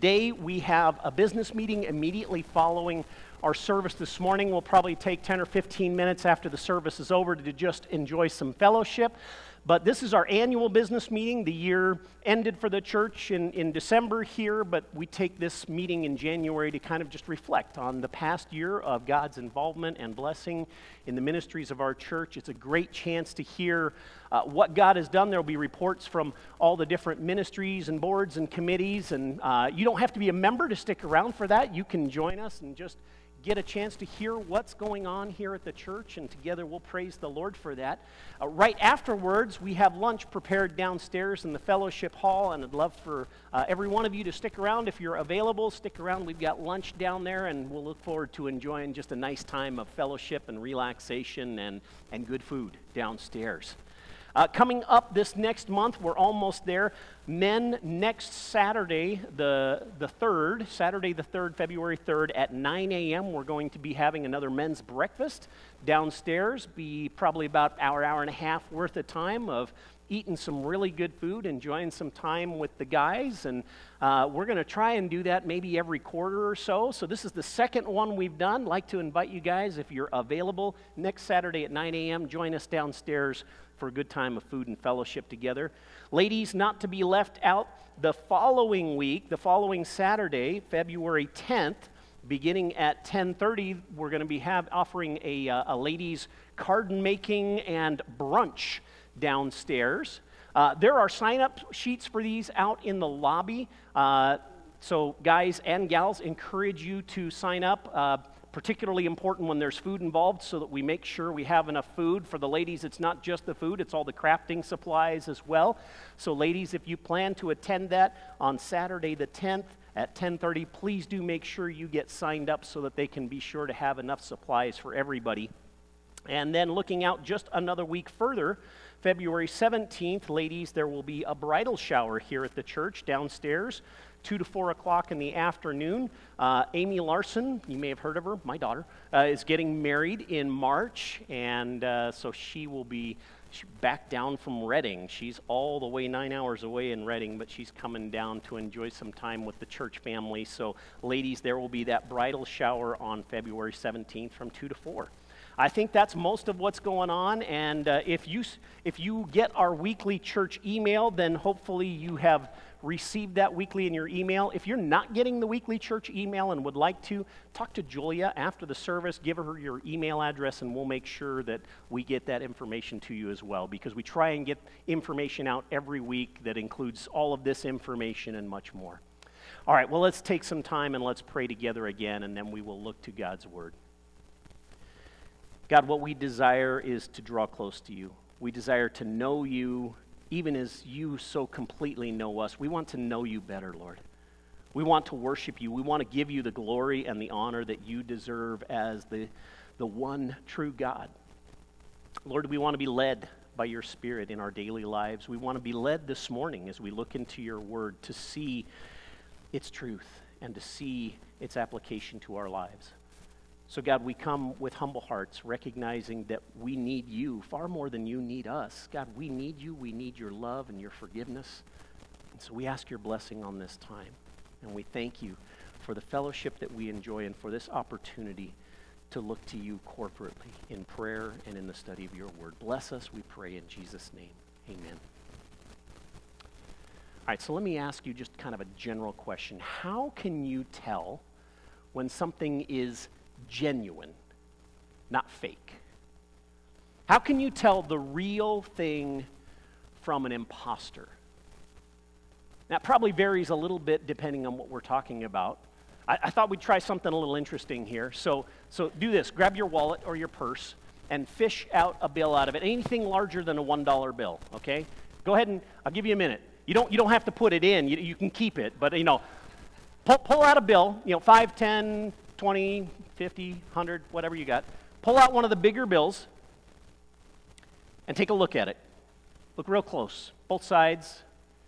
Today we have a business meeting immediately following our service this morning. We'll probably take 10 or 15 minutes after the service is over to just enjoy some fellowship. But this is our annual business meeting. The year ended for the church in December here, but we take this meeting in January to kind of just reflect on the past year of God's involvement and blessing in the ministries of our church. It's a great chance to hear what God has done. There will be reports from all the different ministries and boards and committees, and you don't have to be a member to stick around for that. You can join us and just get a chance to hear what's going on here at the church, and together we'll praise the Lord for that. Right afterwards, we have lunch prepared downstairs in the fellowship hall, and I'd love for every one of you to stick around. If you're available, stick around. We've got lunch down there, and we'll look forward to enjoying just a nice time of fellowship and relaxation and good food downstairs. Coming up this next month, we're almost there. Men, next Saturday, the 3rd, February 3rd at 9 a.m., we're going to be having another men's breakfast downstairs. Be probably about hour and a half worth of time of eating some really good food, enjoying some time with the guys, and we're going to try and do that maybe every quarter or so. So this is the second one we've done. I'd like to invite you guys, if you're available, next Saturday at 9 a.m., join us downstairs for a good time of food and fellowship together. Ladies, not to be left out, the following week, the following Saturday, February 10th, beginning at 10:30, we're going to be offering a ladies' card making and brunch downstairs. There are sign-up sheets for these out in the lobby. So guys and gals, encourage you to sign up. Particularly important when there's food involved, so that we make sure we have enough food. For the ladies, it's not just the food, it's all the crafting supplies as well. So ladies, if you plan to attend that on Saturday the 10th at 10:30, please do make sure you get signed up so that they can be sure to have enough supplies for everybody. And then looking out just another week further, February 17th, ladies, there will be a bridal shower here at the church downstairs, 2 to 4 o'clock in the afternoon. Amy Larson, you may have heard of her, my daughter, is getting married in March, and so she will be back down from Redding. She's all the way 9 hours away in Redding, but she's coming down to enjoy some time with the church family. So ladies, there will be that bridal shower on February 17th from 2 to 4. I think that's most of what's going on, and if you get our weekly church email, then hopefully you have received that weekly in your email. If you're not getting the weekly church email and would like to, talk to Julia after the service, give her your email address, and we'll make sure that we get that information to you as well, because we try and get information out every week that includes all of this information and much more. All right, well, let's take some time and let's pray together again, and then we will look to God's Word. God, what we desire is to draw close to you. We desire to know you even as you so completely know us. We want to know you better, Lord. We want to worship you. We want to give you the glory and the honor that you deserve as the one true God. Lord, we want to be led by your Spirit in our daily lives. We want to be led this morning as we look into your word to see its truth and to see its application to our lives. So God, we come with humble hearts, recognizing that we need you far more than you need us. God, we need you. We need your love and your forgiveness. And so we ask your blessing on this time. And we thank you for the fellowship that we enjoy and for this opportunity to look to you corporately in prayer and in the study of your word. Bless us, we pray, in Jesus' name. Amen. All right, so let me ask you just kind of a general question. How can you tell when something is genuine, not fake? How can you tell the real thing from an imposter? That probably varies a little bit depending on what we're talking about. I thought we'd try something a little interesting here. So do this. Grab your wallet or your purse and fish out a bill out of it. Anything larger than a $1 bill, okay? Go ahead and I'll give you a minute. You don't have to put it in. You can keep it, but pull out a bill, 5, 10, 20, 50, 100, whatever you got. Pull out one of the bigger bills and take a look at it. Look real close, both sides.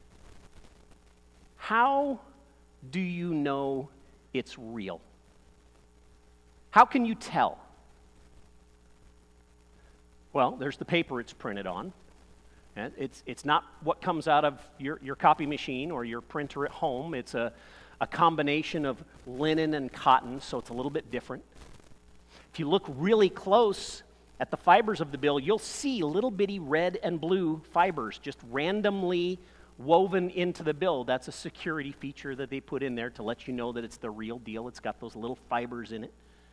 How do you know it's real? How can you tell? Well, there's the paper it's printed on. It's not what comes out of your copy machine or your printer at home. It's a a combination of linen and cotton, so it's a little bit different. If you look really close at the fibers of the bill, you'll see little bitty red and blue fibers just randomly woven into the bill. That's a security feature that they put in there to let you know that it's the real deal. It's got those little fibers in it.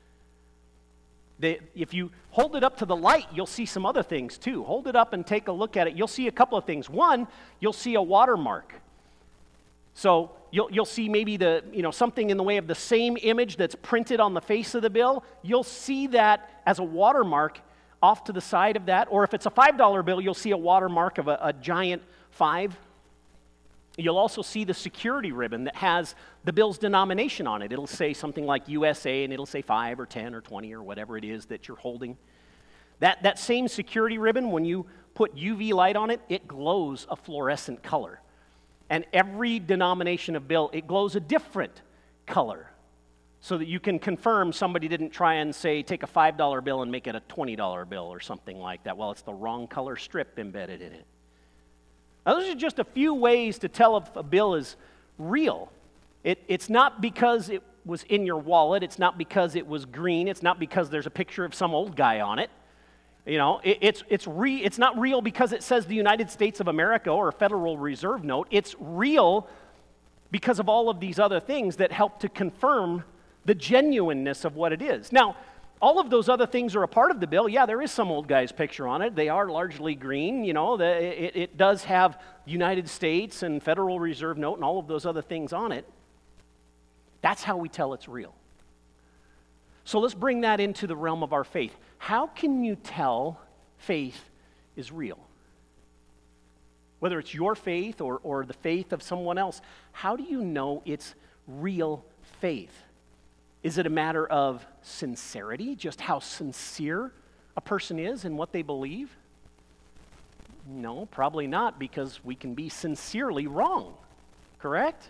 If you hold it up to the light, you'll see some other things too. Hold it up and take a look at it. You'll see a couple of things. One, you'll see a watermark. So you'll see maybe something in the way of the same image that's printed on the face of the bill. You'll see that as a watermark off to the side of that. Or if it's a $5 bill, you'll see a watermark of a giant 5. You'll also see the security ribbon that has the bill's denomination on it. It'll say something like USA, and it'll say 5 or 10 or 20 or whatever it is that you're holding. That same security ribbon, when you put UV light on it, it glows a fluorescent color. And every denomination of bill, it glows a different color so that you can confirm somebody didn't try and say, take a $5 bill and make it a $20 bill or something like that. Well, it's the wrong color strip embedded in it. Now, those are just a few ways to tell if a bill is real. It's not because it was in your wallet. It's not because it was green. It's not because there's a picture of some old guy on it. You know, it's not real because it says the United States of America or a Federal Reserve note. It's real because of all of these other things that help to confirm the genuineness of what it is. Now, all of those other things are a part of the bill. Yeah, there is some old guy's picture on it. They are largely green. You know, it does have United States and Federal Reserve note and all of those other things on it. That's how we tell it's real. So let's bring that into the realm of our faith. How can you tell faith is real? Whether it's your faith or the faith of someone else, how do you know it's real faith? Is it a matter of sincerity, just how sincere a person is in what they believe? No, probably not, because we can be sincerely wrong, correct?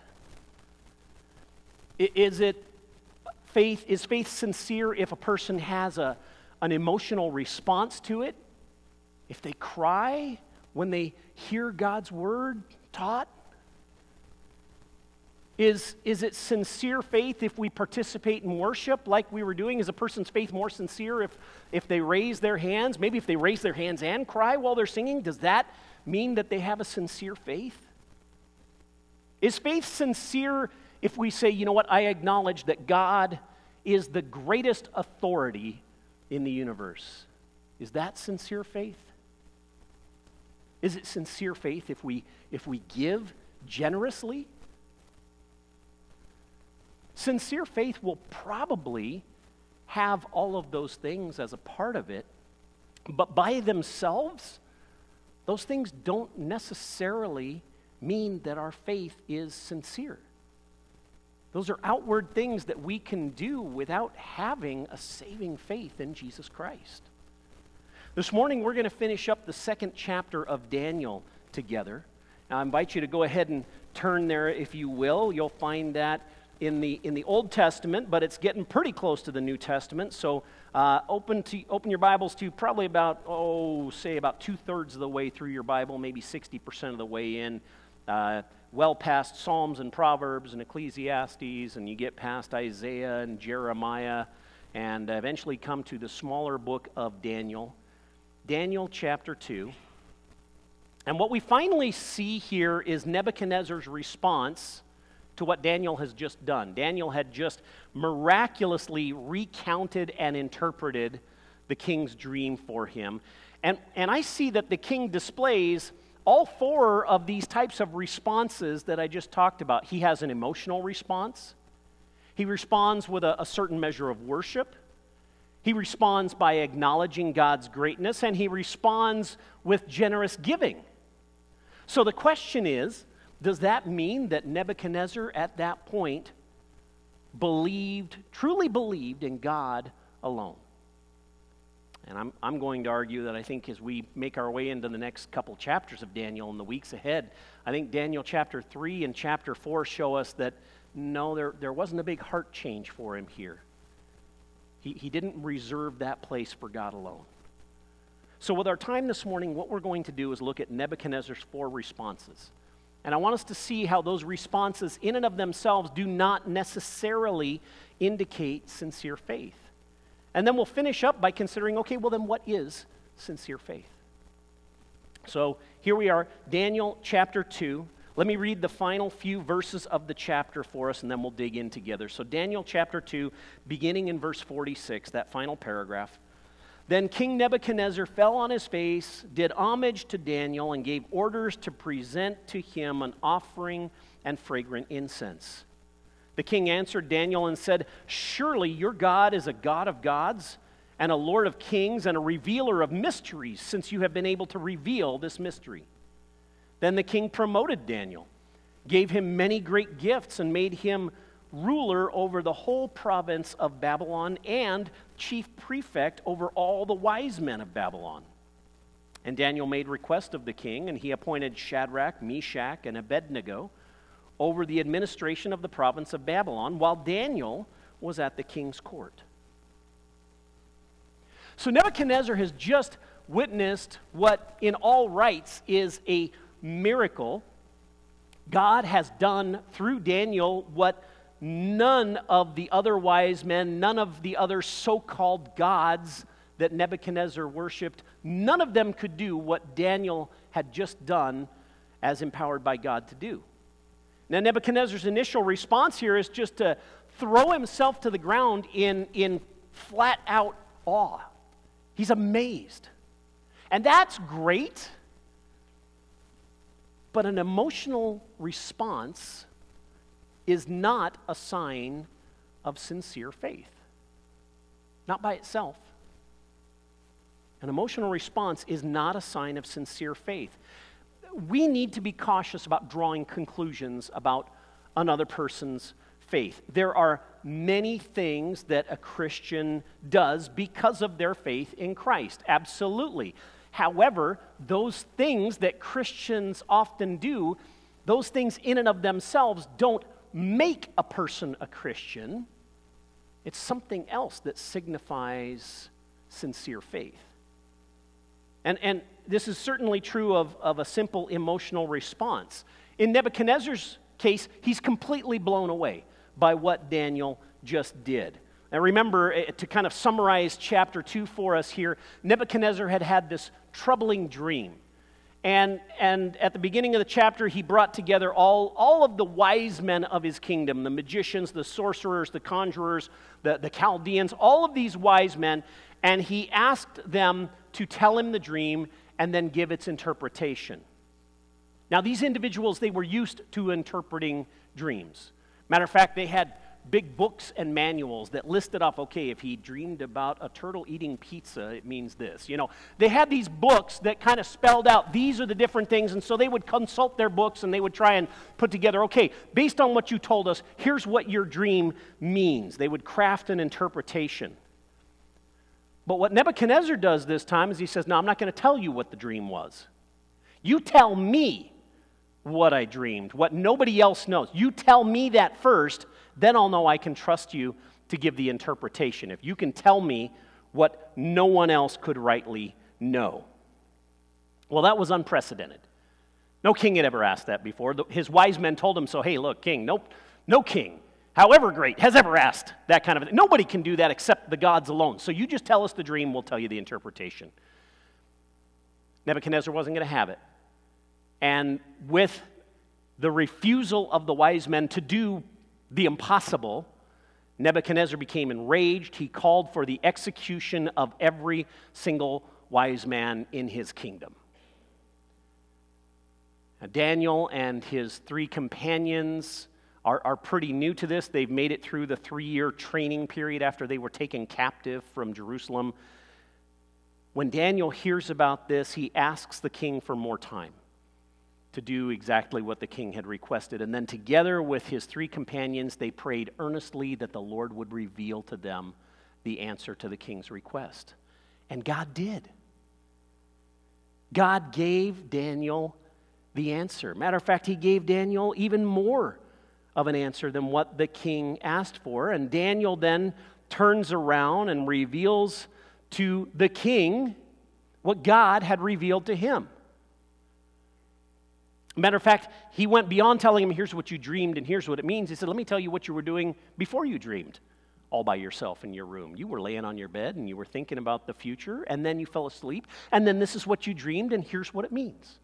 Is faith sincere if a person has an emotional response to it? If they cry when they hear God's word taught? Is it sincere faith if we participate in worship like we were doing? Is a person's faith more sincere if they raise their hands? Maybe if they raise their hands and cry while they're singing, does that mean that they have a sincere faith? Is faith sincere if we say, you know what, I acknowledge that God is the greatest authority in the universe? Is that sincere faith? Is it sincere faith if we give generously? Sincere faith will probably have all of those things as a part of it, but by themselves, those things don't necessarily mean that our faith is sincere. Those are outward things that we can do without having a saving faith in Jesus Christ. This morning, we're going to finish up the 2nd chapter of Daniel together. Now, I invite you to go ahead and turn there if you will. You'll find that in the Old Testament, but it's getting pretty close to the New Testament. So open your Bibles to probably about 2/3 of the way through your Bible, maybe 60% of the way in, well past Psalms and Proverbs and Ecclesiastes, and you get past Isaiah and Jeremiah, and eventually come to the smaller book of Daniel, Daniel chapter 2. And what we finally see here is Nebuchadnezzar's response to what Daniel has just done. Daniel had just miraculously recounted and interpreted the king's dream for him. And I see that the king displays all 4 of these types of responses that I just talked about. He has an emotional response. He responds with a certain measure of worship. He responds by acknowledging God's greatness, and he responds with generous giving. So the question is, does that mean that Nebuchadnezzar at that point truly believed in God alone? And I'm going to argue that I think as we make our way into the next couple chapters of Daniel in the weeks ahead, I think Daniel chapter 3 and chapter 4 show us that no, there wasn't a big heart change for him here. He didn't reserve that place for God alone. So with our time this morning, what we're going to do is look at Nebuchadnezzar's 4 responses. And I want us to see how those responses in and of themselves do not necessarily indicate sincere faith. And then we'll finish up by considering, okay, well then what is sincere faith? So here we are, Daniel chapter 2. Let me read the final few verses of the chapter for us, and then we'll dig in together. So Daniel chapter 2, beginning in verse 46, that final paragraph. Then King Nebuchadnezzar fell on his face, did homage to Daniel, and gave orders to present to him an offering and fragrant incense. The king answered Daniel and said, "Surely your God is a God of gods, and a Lord of kings, and a revealer of mysteries, since you have been able to reveal this mystery." Then the king promoted Daniel, gave him many great gifts, and made him ruler over the whole province of Babylon and chief prefect over all the wise men of Babylon. And Daniel made request of the king, and he appointed Shadrach, Meshach, and Abednego over the administration of the province of Babylon, while Daniel was at the king's court. So Nebuchadnezzar has just witnessed what in all rights is a miracle. God has done through Daniel what none of the other wise men, none of the other so-called gods that Nebuchadnezzar worshipped, none of them could do what Daniel had just done as empowered by God to do. Now Nebuchadnezzar's initial response here is just to throw himself to the ground in flat-out awe. He's amazed. And that's great, but an emotional response is not a sign of sincere faith. Not by itself. An emotional response is not a sign of sincere faith. We need to be cautious about drawing conclusions about another person's faith. There are many things that a Christian does because of their faith in Christ. Absolutely. However, those things that Christians often do, those things in and of themselves don't make a person a Christian. It's something else that signifies sincere faith. And this is certainly true of a simple emotional response. In Nebuchadnezzar's case, he's completely blown away by what Daniel just did. Now remember, to kind of summarize chapter 2 for us here, Nebuchadnezzar had this troubling dream. And at the beginning of the chapter, he brought together all of the wise men of his kingdom, the magicians, the sorcerers, the conjurers, the Chaldeans, all of these wise men, and he asked them to tell him the dream and then give its interpretation. Now, these individuals, they were used to interpreting dreams. Matter of fact, they had big books and manuals that listed off, okay, if he dreamed about a turtle eating pizza, it means this. You know, they had these books that kind of spelled out these are the different things, and so they would consult their books and they would try and put together, okay, based on what you told us, here's what your dream means. They would craft an interpretation. But what Nebuchadnezzar does this time is he says, no, I'm not going to tell you what the dream was. You tell me what I dreamed, what nobody else knows. You tell me that first, then I'll know I can trust you to give the interpretation. If you can tell me what no one else could rightly know. Well, that was unprecedented. No king had ever asked that before. His wise men told him so, hey, look, king, no king, however great, has ever asked that kind of thing. Nobody can do that except the gods alone. So you just tell us the dream, we'll tell you the interpretation. Nebuchadnezzar wasn't going to have it. And with the refusal of the wise men to do the impossible, Nebuchadnezzar became enraged. He called for the execution of every single wise man in his kingdom. Now, Daniel and his 3 companions are pretty new to this. They've made it through the 3-year training period after they were taken captive from Jerusalem. When Daniel hears about this, he asks the king for more time to do exactly what the king had requested. And then together with his 3 companions, they prayed earnestly that the Lord would reveal to them the answer to the king's request. And God did. God gave Daniel the answer. Matter of fact, he gave Daniel even more of an answer than what the king asked for. And Daniel then turns around and reveals to the king what God had revealed to him. Matter of fact, he went beyond telling him, here's what you dreamed and here's what it means. He said, let me tell you what you were doing before you dreamed all by yourself in your room. You were laying on your bed and you were thinking about the future, and then you fell asleep, and then this is what you dreamed, and here's what it means.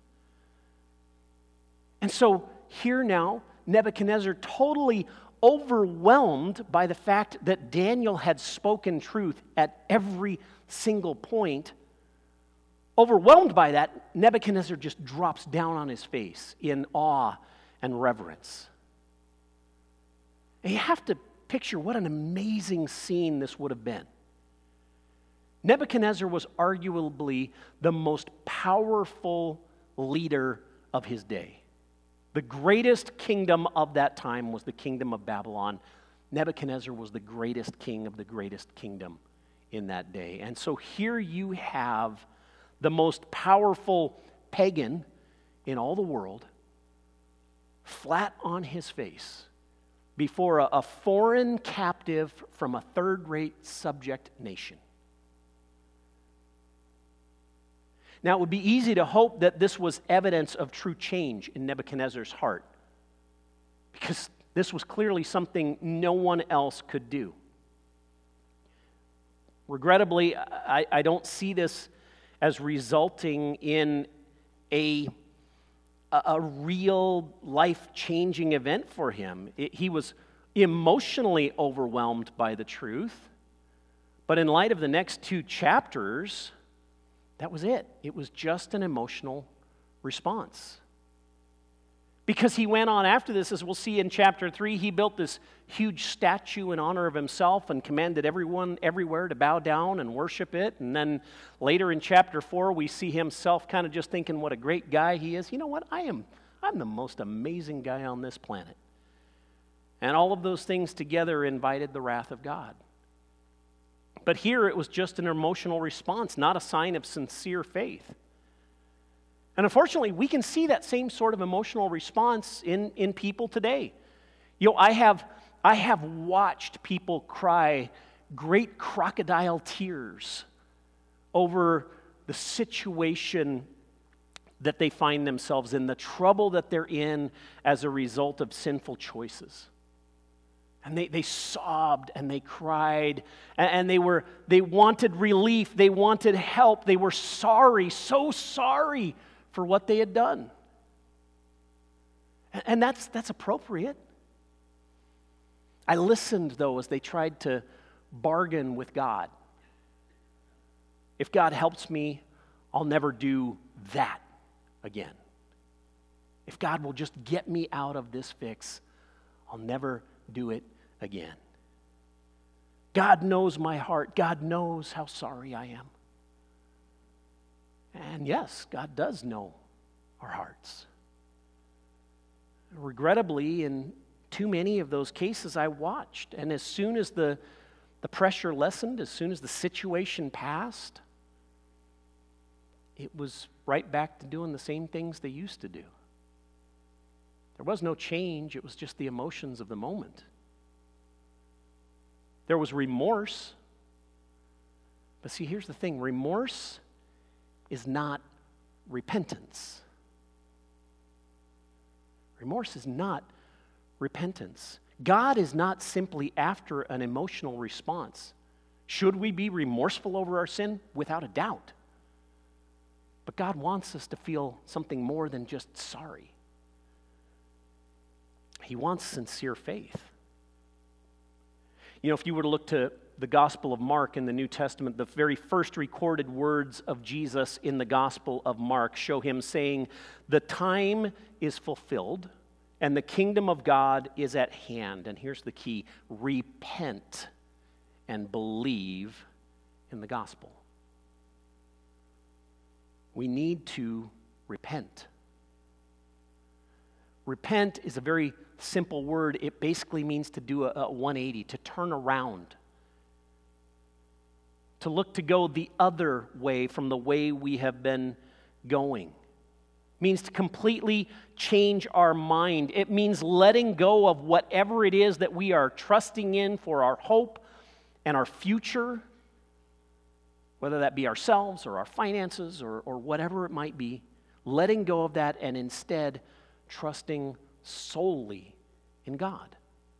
And so here now, Nebuchadnezzar, totally overwhelmed by the fact that Daniel had spoken truth at every single point, overwhelmed by that, Nebuchadnezzar just drops down on his face in awe and reverence. And you have to picture what an amazing scene this would have been. Nebuchadnezzar was arguably the most powerful leader of his day. The greatest kingdom of that time was the kingdom of Babylon. Nebuchadnezzar was the greatest king of the greatest kingdom in that day. And so here you have the most powerful pagan in all the world, flat on his face before a foreign captive from a third-rate subject nation. Now, it would be easy to hope that this was evidence of true change in Nebuchadnezzar's heart, because this was clearly something no one else could do. Regrettably, I don't see this as resulting in a real life-changing event for him. He was emotionally overwhelmed by the truth, but in light of the next 2 chapters, that was it. It was just an emotional response. Because he went on after this, as we'll see in chapter 3, he built this huge statue in honor of himself and commanded everyone everywhere to bow down and worship it. And then later in chapter 4, we see himself kind of just thinking what a great guy he is. You know what? I'm the most amazing guy on this planet. And all of those things together invited the wrath of God. But here it was just an emotional response, not a sign of sincere faith. And unfortunately, we can see that same sort of emotional response in people today. You know, I have watched people cry great crocodile tears over the situation that they find themselves in, the trouble that they're in as a result of sinful choices. And they sobbed and they cried, and they wanted relief, they wanted help, they were sorry, so sorry for what they had done. And that's appropriate. I listened, though, as they tried to bargain with God. If God helps me, I'll never do that again. If God will just get me out of this fix, I'll never do it again. God knows my heart. God knows how sorry I am. And yes, God does know our hearts. Regrettably, in too many of those cases I watched, and as soon as the pressure lessened, as soon as the situation passed, it was right back to doing the same things they used to do. There was no change, it was just the emotions of the moment. There was remorse, but see, here's the thing, remorse is not repentance. Remorse is not repentance. God is not simply after an emotional response. Should we be remorseful over our sin? Without a doubt. But God wants us to feel something more than just sorry. He wants sincere faith. You know, if you were to look to the Gospel of Mark in the New Testament, the very first recorded words of Jesus in the Gospel of Mark show him saying, "The time is fulfilled and the kingdom of God is at hand." And here's the key: repent and believe in the gospel. We need to repent. Repent is a very simple word. It basically means to do a 180, to turn around, to look to go the other way from the way we have been going. It means to completely change our mind. It means letting go of whatever it is that we are trusting in for our hope and our future, whether that be ourselves or our finances or whatever it might be, letting go of that and instead trusting solely in God.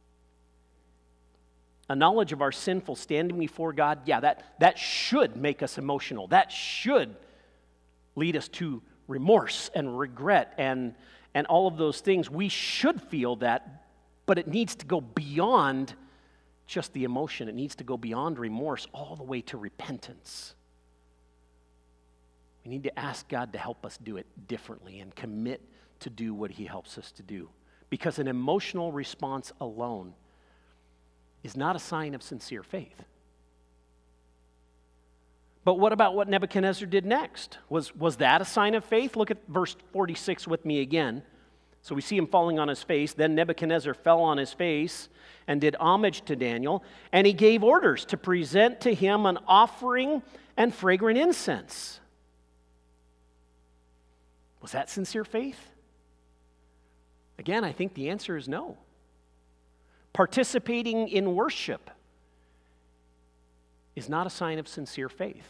A knowledge of our sinful standing before God, that should make us emotional. That should lead us to remorse and regret and all of those things. We should feel that, but it needs to go beyond just the emotion. It needs to go beyond remorse all the way to repentance. We need to ask God to help us do it differently and commit to do what He helps us to do. Because an emotional response alone is not a sign of sincere faith. But what about what Nebuchadnezzar did next? Was that a sign of faith? Look at verse 46 with me again. So we see him falling on his face. Then Nebuchadnezzar fell on his face and did homage to Daniel, and he gave orders to present to him an offering and fragrant incense. Was that sincere faith? Again, I think the answer is no. Participating in worship is not a sign of sincere faith.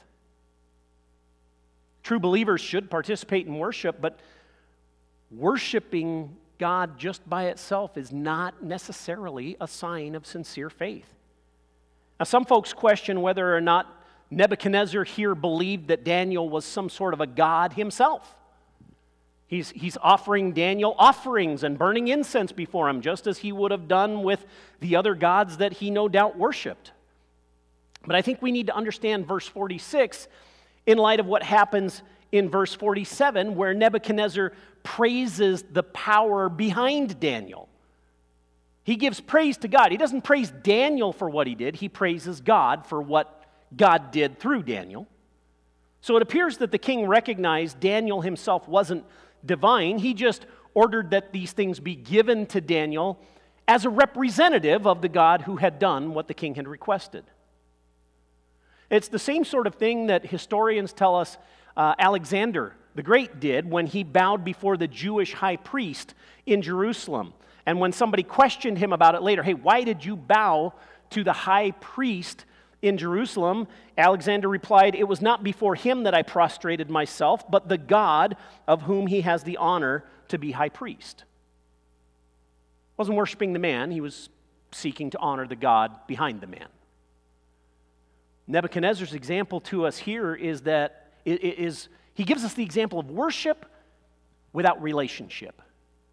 True believers should participate in worship, but worshiping God just by itself is not necessarily a sign of sincere faith. Now, some folks question whether or not Nebuchadnezzar here believed that Daniel was some sort of a god himself. He's offering Daniel offerings and burning incense before him, just as he would have done with the other gods that he no doubt worshipped. But I think we need to understand verse 46 in light of what happens in verse 47, where Nebuchadnezzar praises the power behind Daniel. He gives praise to God. He doesn't praise Daniel for what he did. He praises God for what God did through Daniel. So it appears that the king recognized Daniel himself wasn't divine. He just ordered that these things be given to Daniel as a representative of the God who had done what the king had requested. It's the same sort of thing that historians tell us Alexander the Great did when he bowed before the Jewish high priest in Jerusalem. And when somebody questioned him about it later, hey, why did you bow to the high priest in Jerusalem? Alexander replied, it was not before him that I prostrated myself, but the God of whom he has the honor to be high priest. He wasn't worshiping the man, he was seeking to honor the God behind the man. Nebuchadnezzar's example to us here is that he gives us the example of worship without relationship.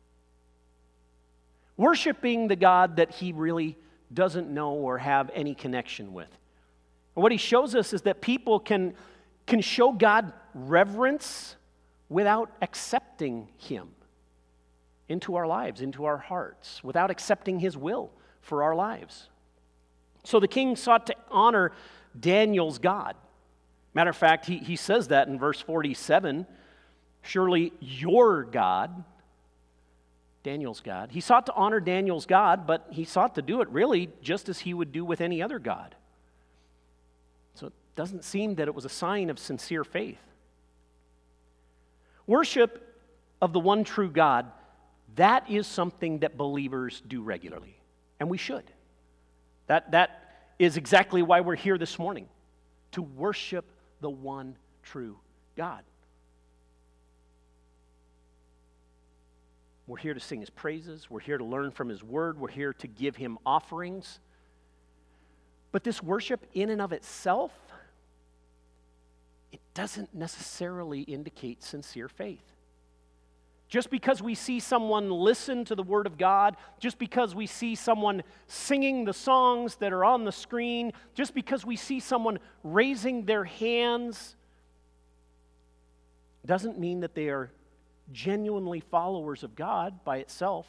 Worshiping the God that he really doesn't know or have any connection with. And what he shows us is that people can show God reverence without accepting him into our lives, into our hearts, without accepting his will for our lives. So the king sought to honor Daniel's God. Matter of fact, he says that in verse 47, surely your God, Daniel's God. He sought to honor Daniel's God, but he sought to do it really just as he would do with any other God. So it doesn't seem that it was a sign of sincere faith. Worship of the one true God, that is something that believers do regularly, and we should. That is exactly why we're here this morning, to worship the one true God. We're here to sing his praises. We're here to learn from his word. We're here to give him offerings. But this worship in and of itself, it doesn't necessarily indicate sincere faith. Just because we see someone listen to the Word of God, just because we see someone singing the songs that are on the screen, just because we see someone raising their hands, doesn't mean that they are genuinely followers of God by itself.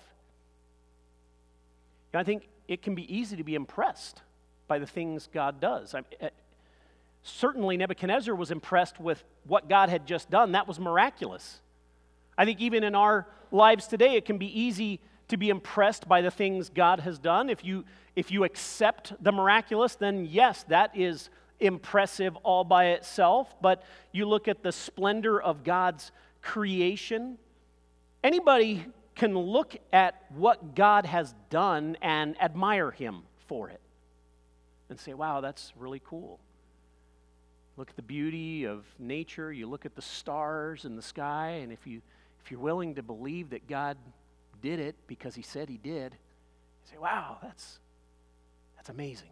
I think it can be easy to be impressed by the things God does. Certainly Nebuchadnezzar was impressed with what God had just done. That was miraculous. I think even in our lives today, it can be easy to be impressed by the things God has done. If you accept the miraculous, then yes, that is impressive all by itself. But you look at the splendor of God's creation, anybody can look at what God has done and admire him for it and say, wow, that's really cool. Look at the beauty of nature, you look at the stars in the sky, and if you're willing to believe that God did it because he said he did, you say, wow, that's amazing.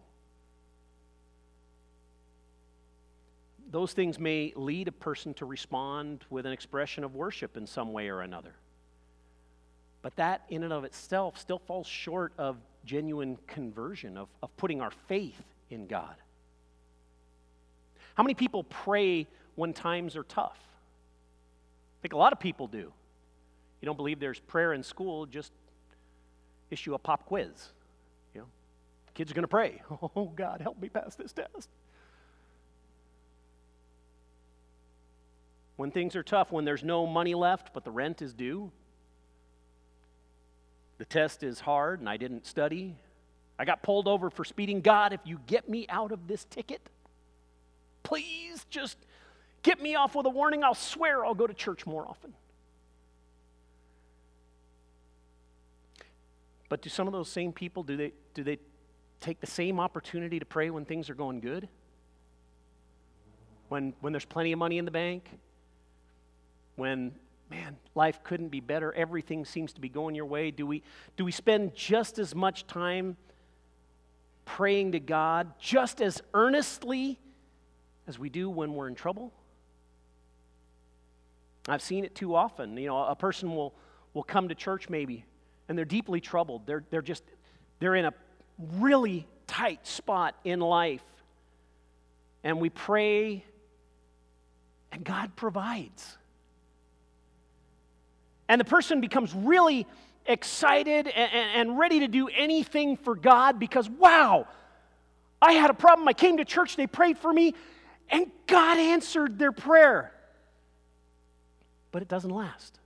Those things may lead a person to respond with an expression of worship in some way or another. But that in and of itself still falls short of genuine conversion, of putting our faith in God. How many people pray when times are tough? I think a lot of people do. You don't believe there's prayer in school, just issue a pop quiz. You know, kids are going to pray. Oh, God, help me pass this test. When things are tough, when there's no money left, but the rent is due, the test is hard and I didn't study, I got pulled over for speeding. God, if you get me out of this ticket, please just get me off with a warning. I'll swear I'll go to church more often. But do some of those same people, do they take the same opportunity to pray when things are going good? When there's plenty of money in the bank? When, man, life couldn't be better, everything seems to be going your way? Do we spend just as much time praying to God, just as earnestly as we do when we're in trouble? I've seen it too often. You know, a person will come to church maybe, and they're deeply troubled. They're in a really tight spot in life. And we pray, and God provides. And the person becomes really excited and ready to do anything for God because, wow, I had a problem. I came to church, they prayed for me, and God answered their prayer. But it doesn't last.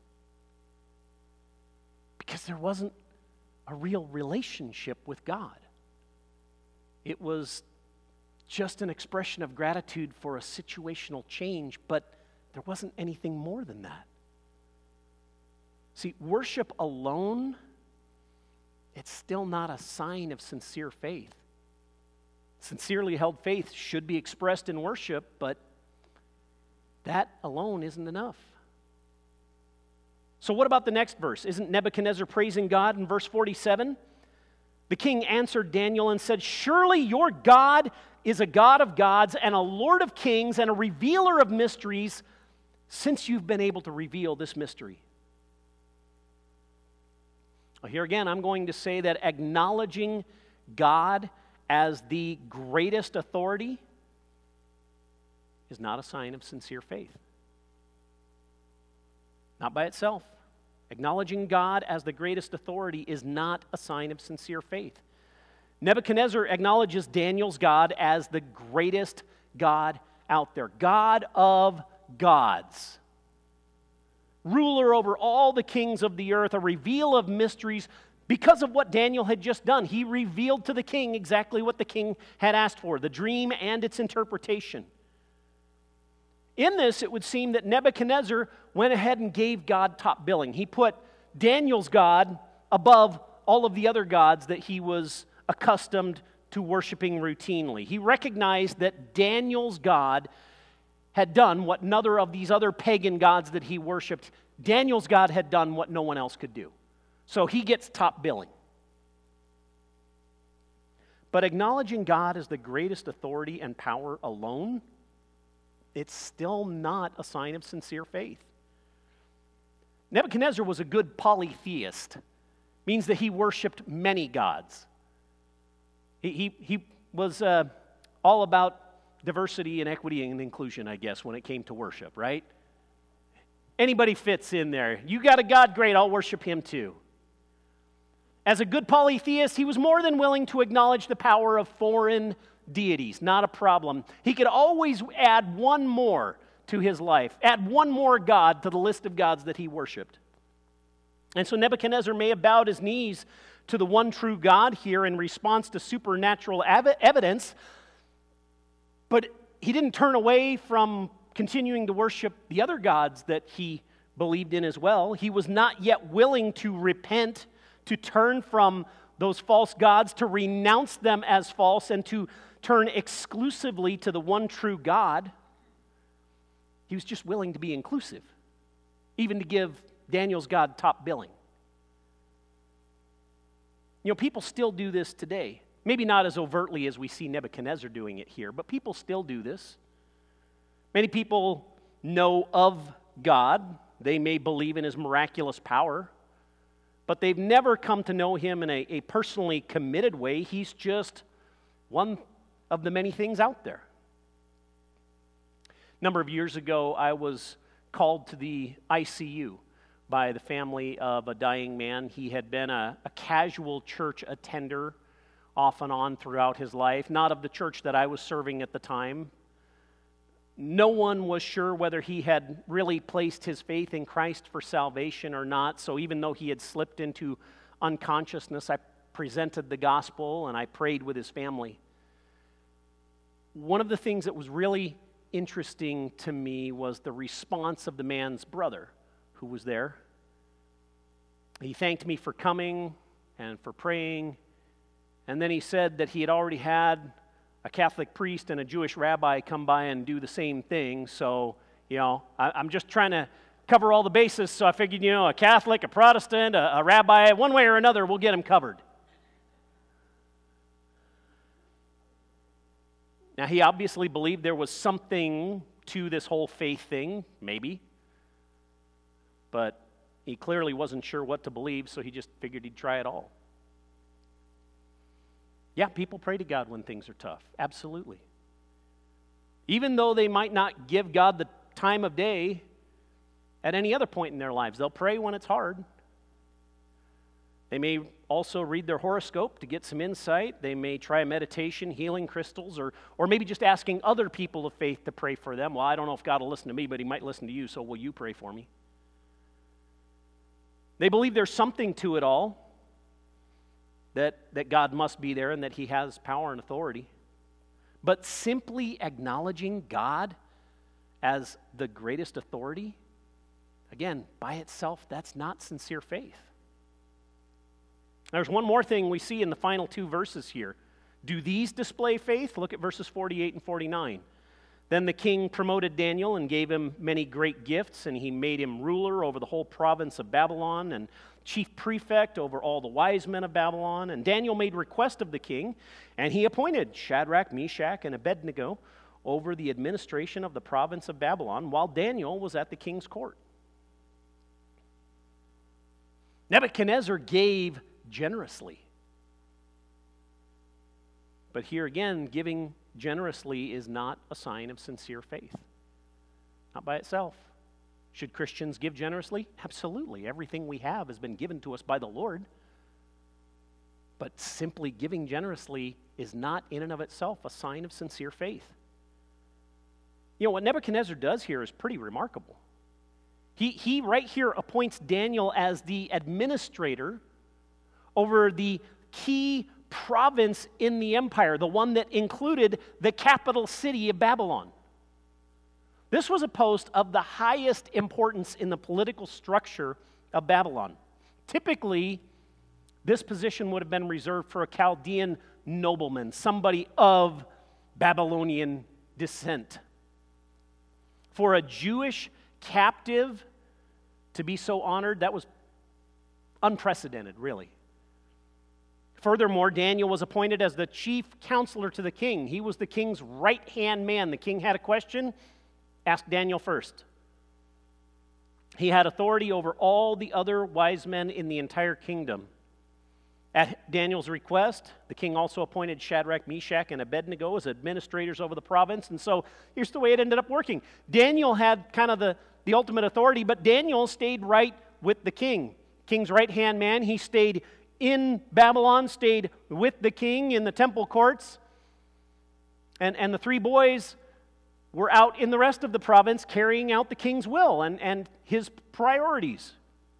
Because there wasn't a real relationship with God. It was just an expression of gratitude for a situational change, but there wasn't anything more than that. See, worship alone, it's still not a sign of sincere faith. Sincerely held faith should be expressed in worship, but that alone isn't enough. So what about the next verse? Isn't Nebuchadnezzar praising God in verse 47? The king answered Daniel and said, "Surely your God is a God of gods and a Lord of kings and a revealer of mysteries, since you've been able to reveal this mystery." Well, here again, I'm going to say that acknowledging God as the greatest authority is not a sign of sincere faith. Not by itself. Acknowledging God as the greatest authority is not a sign of sincere faith. Nebuchadnezzar acknowledges Daniel's God as the greatest God out there. God of gods. Ruler over all the kings of the earth, a reveal of mysteries because of what Daniel had just done. He revealed to the king exactly what the king had asked for, the dream and its interpretation. In this, it would seem that Nebuchadnezzar went ahead and gave God top billing. He put Daniel's God above all of the other gods that he was accustomed to worshiping routinely. He recognized that Daniel's God had done what none of these other pagan gods that he worshiped, Daniel's God had done what no one else could do. So he gets top billing. But acknowledging God as the greatest authority and power alone, it's still not a sign of sincere faith. Nebuchadnezzar was a good polytheist. Means that he worshiped many gods. He was all about diversity and equity and inclusion, I guess, when it came to worship, right? Anybody fits in there. You got a God, great, I'll worship him too. As a good polytheist, he was more than willing to acknowledge the power of foreign deities, not a problem. He could always add one more to his life, add one more god to the list of gods that he worshiped. And so Nebuchadnezzar may have bowed his knees to the one true God here in response to supernatural evidence, but he didn't turn away from continuing to worship the other gods that he believed in as well. He was not yet willing to repent, to turn from those false gods, to renounce them as false, and to turn exclusively to the one true God. He was just willing to be inclusive, even to give Daniel's God top billing. People still do this today. Maybe not as overtly as we see Nebuchadnezzar doing it here, but people still do this. Many people know of God. They may believe in his miraculous power, but they've never come to know him in a personally committed way. He's just one of the many things out there. A number of years ago, I was called to the ICU by the family of a dying man. He had been a casual church attender off and on throughout his life, not of the church that I was serving at the time. No one was sure whether he had really placed his faith in Christ for salvation or not, so even though he had slipped into unconsciousness, I presented the gospel and I prayed with his family. One of the things that was really interesting to me was the response of the man's brother who was there. He thanked me for coming and for praying, and then he said that he had already had a Catholic priest and a Jewish rabbi come by and do the same thing. So, I'm just trying to cover all the bases. So I figured, a Catholic, a Protestant, a rabbi, one way or another, we'll get him covered. Now, he obviously believed there was something to this whole faith thing, maybe. But he clearly wasn't sure what to believe, so he just figured he'd try it all. Yeah, people pray to God when things are tough. Absolutely. Even though they might not give God the time of day at any other point in their lives, they'll pray when it's hard. They may also read their horoscope to get some insight. They may try meditation, healing crystals, or maybe just asking other people of faith to pray for them. Well, I don't know if God will listen to me, but he might listen to you, so will you pray for me? They believe there's something to it all. That God must be there and that he has power and authority. But simply acknowledging God as the greatest authority, again, by itself, that's not sincere faith. There's one more thing we see in the final two verses here. Do these display faith? Look at verses 48 and 49. Then the king promoted Daniel and gave him many great gifts, and he made him ruler over the whole province of Babylon and chief prefect over all the wise men of Babylon. And Daniel made request of the king, and he appointed Shadrach, Meshach, and Abednego over the administration of the province of Babylon, while Daniel was at the king's court. Nebuchadnezzar gave generously. But here again, giving generously is not a sign of sincere faith. Not by itself. Should Christians give generously? Absolutely. Everything we have has been given to us by the Lord. But simply giving generously is not in and of itself a sign of sincere faith. What Nebuchadnezzar does here is pretty remarkable. He right here appoints Daniel as the administrator over the key province in the empire, the one that included the capital city of Babylon. This was a post of the highest importance in the political structure of Babylon. Typically, this position would have been reserved for a Chaldean nobleman, somebody of Babylonian descent. For a Jewish captive to be so honored, that was unprecedented, really. Furthermore, Daniel was appointed as the chief counselor to the king. He was the king's right-hand man. The king had a question, ask Daniel first. He had authority over all the other wise men in the entire kingdom. At Daniel's request, the king also appointed Shadrach, Meshach, and Abednego as administrators over the province. And so here's the way it ended up working. Daniel had kind of the ultimate authority, but Daniel stayed right with the king. King's right-hand man, he stayed in Babylon, stayed with the king in the temple courts. And the three boys were out in the rest of the province carrying out the king's will and his priorities.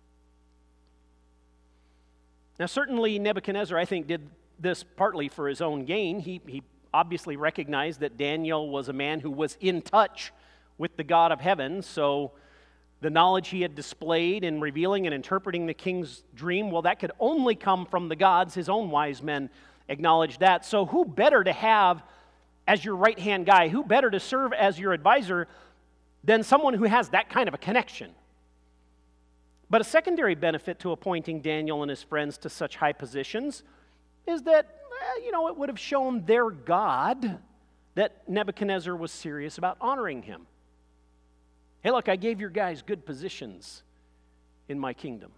Now, certainly Nebuchadnezzar, I think, did this partly for his own gain. He obviously recognized that Daniel was a man who was in touch with the God of heaven, so the knowledge he had displayed in revealing and interpreting the king's dream, well, that could only come from the gods. His own wise men acknowledged that. So who better to have as your right-hand guy, who better to serve as your advisor than someone who has that kind of a connection? But a secondary benefit to appointing Daniel and his friends to such high positions is that, it would have shown their God that Nebuchadnezzar was serious about honoring him. Hey, look, I gave your guys good positions in my kingdom.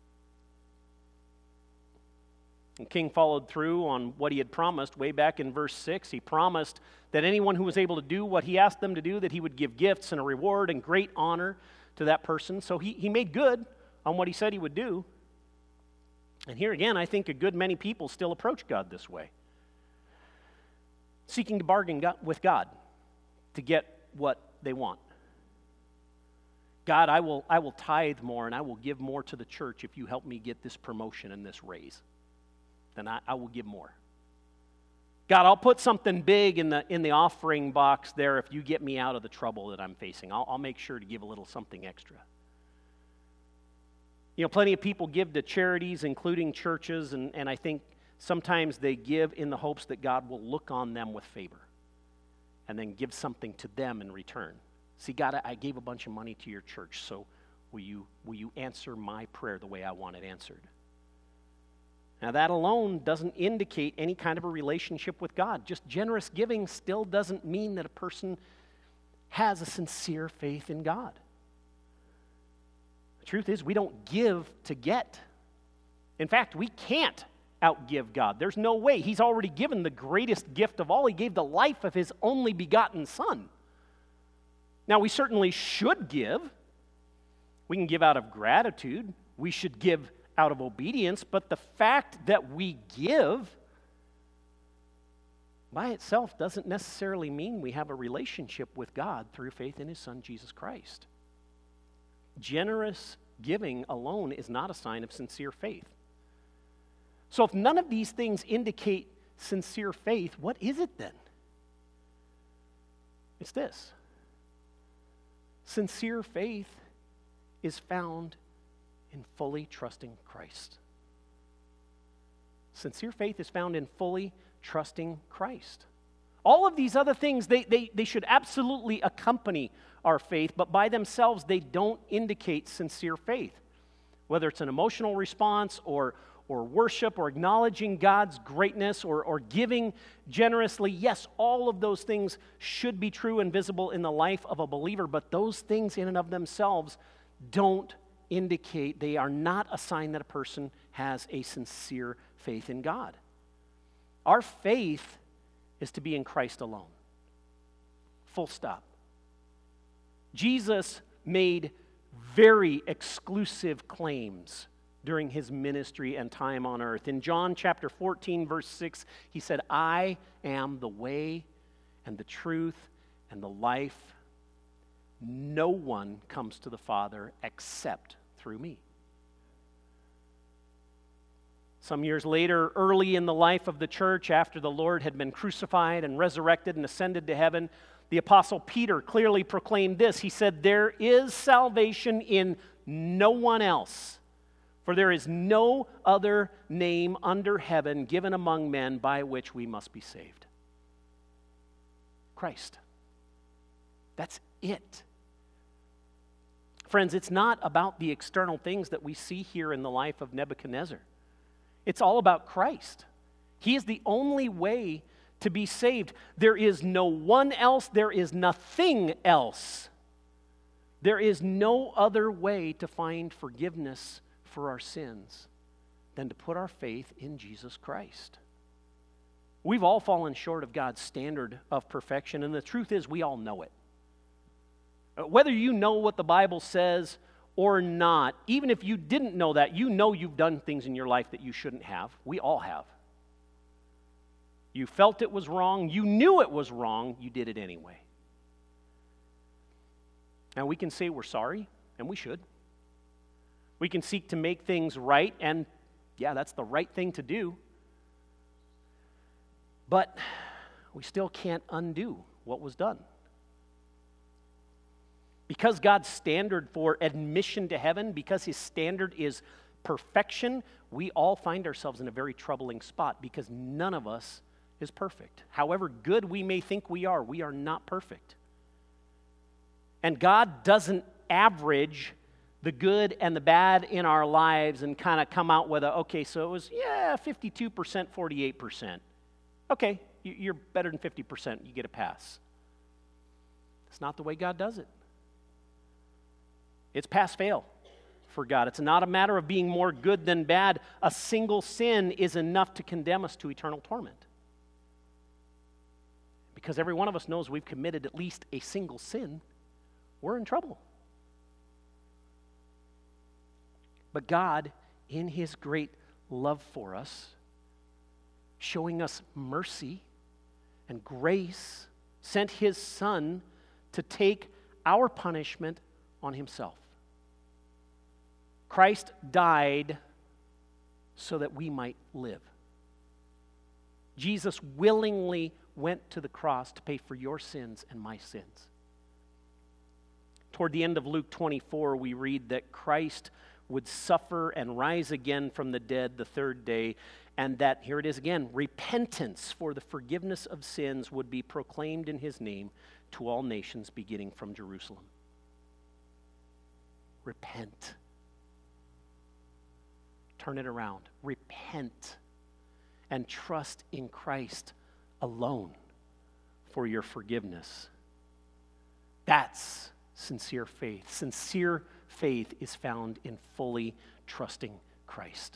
The king followed through on what he had promised way back in verse 6. He promised that anyone who was able to do what he asked them to do, that he would give gifts and a reward and great honor to that person. So he made good on what he said he would do. And here again, I think a good many people still approach God this way, seeking to bargain with God to get what they want. God, I will tithe more and I will give more to the church if you help me get this promotion and this raise. Then I will give more. God, I'll put something big in the offering box there if you get me out of the trouble that I'm facing. I'll make sure to give a little something extra. Plenty of people give to charities, including churches, and I think sometimes they give in the hopes that God will look on them with favor and then give something to them in return. See, God, I gave a bunch of money to your church, so will you answer my prayer the way I want it answered? Now, that alone doesn't indicate any kind of a relationship with God. Just generous giving still doesn't mean that a person has a sincere faith in God. The truth is, we don't give to get. In fact, we can't outgive God. There's no way. He's already given the greatest gift of all. He gave the life of his only begotten Son. Now, we certainly should give. We can give out of gratitude. We should give out of obedience, but the fact that we give by itself doesn't necessarily mean we have a relationship with God through faith in his Son, Jesus Christ. Generous giving alone is not a sign of sincere faith. So if none of these things indicate sincere faith, what is it then? It's this. Sincere faith is found in fully trusting Christ. Sincere faith is found in fully trusting Christ. All of these other things, they should absolutely accompany our faith, but by themselves, they don't indicate sincere faith. Whether it's an emotional response or worship or acknowledging God's greatness or giving generously, yes, all of those things should be true and visible in the life of a believer, but those things in and of themselves don't indicate, they are not a sign that a person has a sincere faith in God. Our faith is to be in Christ alone. Full stop. Jesus made very exclusive claims during his ministry and time on earth. In John chapter 14, verse 6, he said, I am the way and the truth and the life. No one comes to the Father except through me. Some years later, early in the life of the church, after the Lord had been crucified and resurrected and ascended to heaven, the Apostle Peter clearly proclaimed this. He said, there is salvation in no one else, for there is no other name under heaven given among men by which we must be saved. Christ. That's it. Friends, it's not about the external things that we see here in the life of Nebuchadnezzar. It's all about Christ. He is the only way to be saved. There is no one else. There is nothing else. There is no other way to find forgiveness for our sins than to put our faith in Jesus Christ. We've all fallen short of God's standard of perfection, and the truth is we all know it. Whether you know what the Bible says or not, even if you didn't know that, you know you've done things in your life that you shouldn't have. We all have. You felt it was wrong. You knew it was wrong. You did it anyway. Now, we can say we're sorry, and we should. We can seek to make things right, and yeah, that's the right thing to do. But we still can't undo what was done. Because God's standard for admission to heaven, because his standard is perfection, we all find ourselves in a very troubling spot because none of us is perfect. However good we may think we are not perfect. And God doesn't average the good and the bad in our lives and kind of come out with okay, so it was, 52%, 48%. Okay, you're better than 50%, you get a pass. It's not the way God does it. It's pass-fail for God. It's not a matter of being more good than bad. A single sin is enough to condemn us to eternal torment. Because every one of us knows we've committed at least a single sin, we're in trouble. But God, in His great love for us, showing us mercy and grace, sent His Son to take our punishment on Himself. Christ died so that we might live. Jesus willingly went to the cross to pay for your sins and my sins. Toward the end of Luke 24, we read that Christ would suffer and rise again from the dead the third day, and that, here it is again, repentance for the forgiveness of sins would be proclaimed in His name to all nations beginning from Jerusalem. Repent. Turn it around. Repent and trust in Christ alone for your forgiveness. That's sincere faith. Sincere faith is found in fully trusting Christ.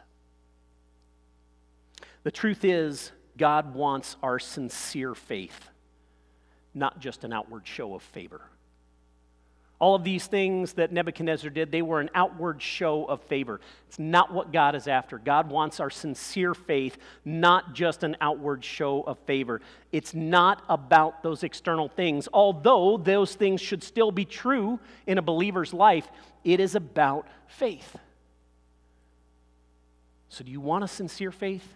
The truth is, God wants our sincere faith, not just an outward show of favor. All of these things that Nebuchadnezzar did, they were an outward show of favor. It's not what God is after. God wants our sincere faith, not just an outward show of favor. It's not about those external things. Although those things should still be true in a believer's life, it is about faith. So do you want a sincere faith?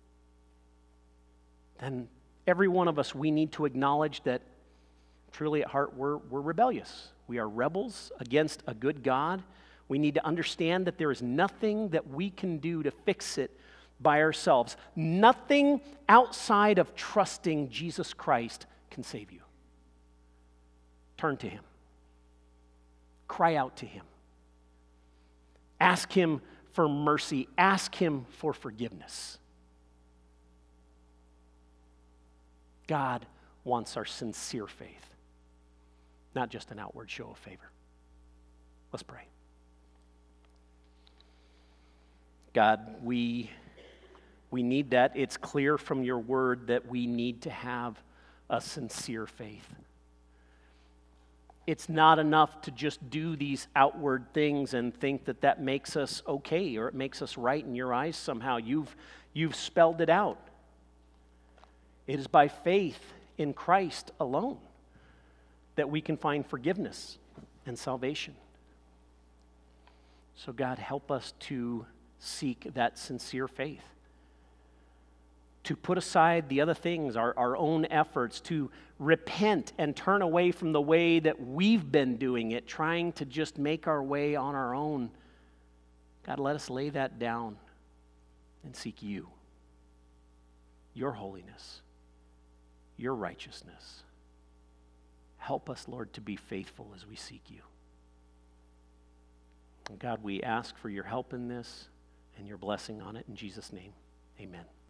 Then every one of us, we need to acknowledge that truly at heart we're rebellious. We are rebels against a good God. We need to understand that there is nothing that we can do to fix it by ourselves. Nothing outside of trusting Jesus Christ can save you. Turn to Him. Cry out to Him. Ask Him for mercy. Ask Him for forgiveness. God wants our sincere faith, not just an outward show of favor. Let's pray. God, we need that. It's clear from your word that we need to have a sincere faith. It's not enough to just do these outward things and think that that makes us okay or it makes us right in your eyes somehow. You've spelled it out. It is by faith in Christ alone that we can find forgiveness and salvation. So God, help us to seek that sincere faith, to put aside the other things, our own efforts, to repent and turn away from the way that we've been doing it, trying to just make our way on our own. God, let us lay that down and seek you, your holiness, your righteousness. Help us, Lord, to be faithful as we seek you. And God, we ask for your help in this and your blessing on it. In Jesus' name, amen.